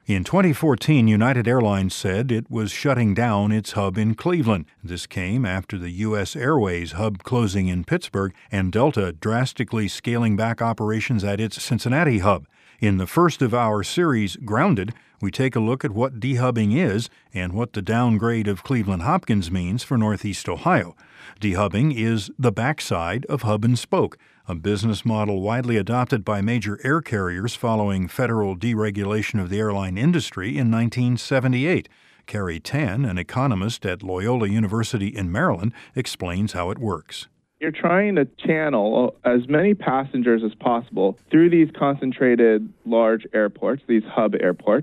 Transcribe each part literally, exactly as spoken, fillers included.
In twenty fourteen, United Airlines said it was shutting down its hub in Cleveland. This came after the U S Airways hub closing in Pittsburgh and Delta drastically scaling back operations at its Cincinnati hub. In the first of our series, Grounded, we take a look at what dehubbing is and what the downgrade of Cleveland Hopkins means for Northeast Ohio. Dehubbing is the backside of hub and spoke, a business model widely adopted by major air carriers following federal deregulation of the airline industry in nineteen seventy-eight. Carrie Tan, an economist at Loyola University in Maryland, explains how it works. You're trying to channel as many passengers as possible through these concentrated large airports, these hub airports,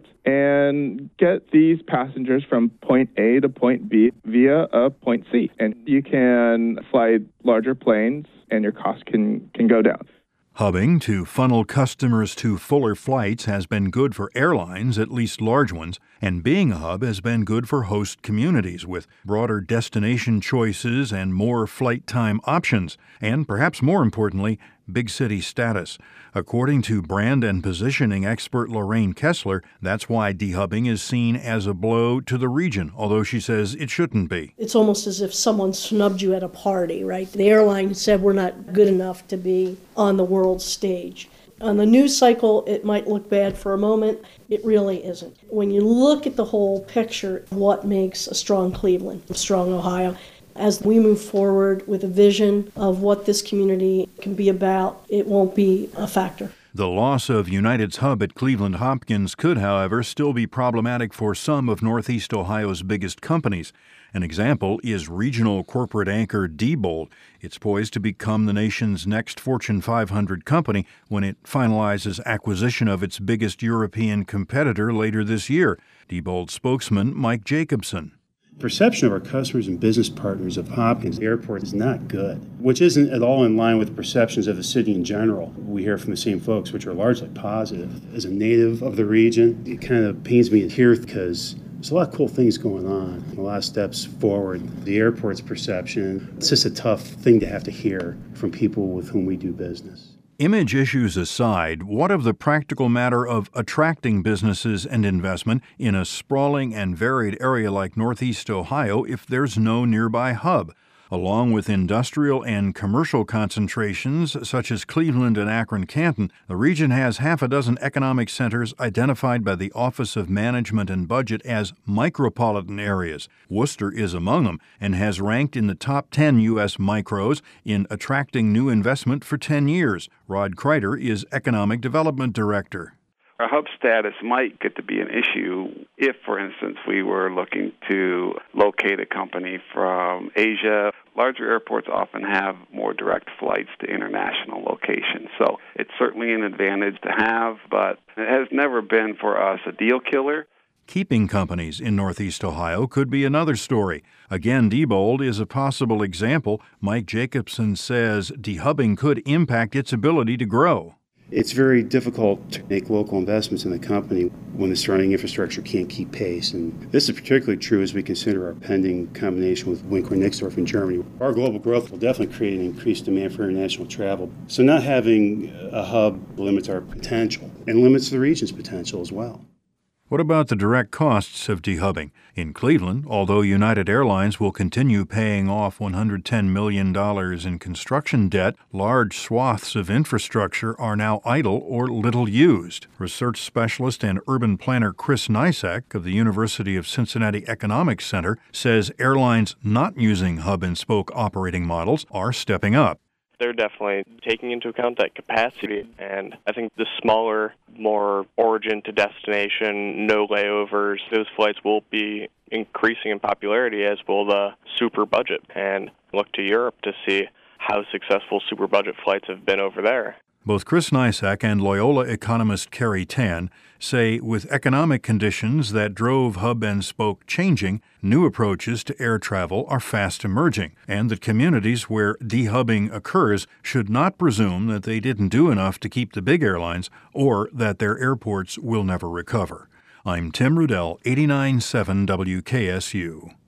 and get these passengers from point A to point B via a point C. And you can fly larger planes and your cost can, can go down. Hubbing to funnel customers to fuller flights has been good for airlines, at least large ones, and being a hub has been good for host communities with broader destination choices and more flight time options, and perhaps more importantly, big city status. According to brand and positioning expert Lorraine Kessler, that's why dehubbing is seen as a blow to the region, although she says it shouldn't be. It's almost as if someone snubbed you at a party, right? The airline said we're not good enough to be on the world stage. On the news cycle, it might look bad for a moment. It really isn't. When you look at the whole picture, what makes a strong Cleveland, a strong Ohio, as we move forward with a vision of what this community can be about, it won't be a factor. The loss of United's hub at Cleveland Hopkins could, however, still be problematic for some of Northeast Ohio's biggest companies. An example is regional corporate anchor Diebold. It's poised to become the nation's next Fortune five hundred company when it finalizes acquisition of its biggest European competitor later this year. Diebold spokesman Mike Jacobson. Perception of our customers and business partners of Hopkins Airport is not good, which isn't at all in line with the perceptions of the city in general. We hear from the same folks, which are largely positive. As a native of the region, it kind of pains me to hear because there's a lot of cool things going on, a lot of steps forward. The airport's perception, it's just a tough thing to have to hear from people with whom we do business. Image issues aside, what of the practical matter of attracting businesses and investment in a sprawling and varied area like Northeast Ohio if there's no nearby hub? Along with industrial and commercial concentrations such as Cleveland and Akron-Canton, the region has half a dozen economic centers identified by the Office of Management and Budget as micropolitan areas. Worcester is among them and has ranked in the top ten U S micros in attracting new investment for ten years. Rod Kreider is Economic Development Director. Our hub status might get to be an issue if, for instance, we were looking to locate a company from Asia. Larger airports often have more direct flights to international locations, so it's certainly an advantage to have, but it has never been for us a deal killer. Keeping companies in Northeast Ohio could be another story. Again, Diebold is a possible example. Mike Jacobson says dehubbing could impact its ability to grow. It's very difficult to make local investments in the company when the surrounding infrastructure can't keep pace. And this is particularly true as we consider our pending combination with Winkler-Nixdorf in Germany. Our global growth will definitely create an increased demand for international travel. So not having a hub limits our potential and limits the region's potential as well. What about the direct costs of dehubbing? In Cleveland, although United Airlines will continue paying off one hundred ten million dollars in construction debt, large swaths of infrastructure are now idle or little used. Research specialist and urban planner Chris Nysak of the University of Cincinnati Economics Center says airlines not using hub-and-spoke operating models are stepping up. They're definitely taking into account that capacity, and I think the smaller, more origin to destination, no layovers, those flights will be increasing in popularity, as will the super budget, and look to Europe to see how successful super budget flights have been over there. Both Chris Nysak and Loyola economist Carrie Tan say with economic conditions that drove hub and spoke changing, new approaches to air travel are fast emerging, and that communities where dehubbing occurs should not presume that they didn't do enough to keep the big airlines or that their airports will never recover. I'm Tim Rudell, eighty-nine point seven W K S U.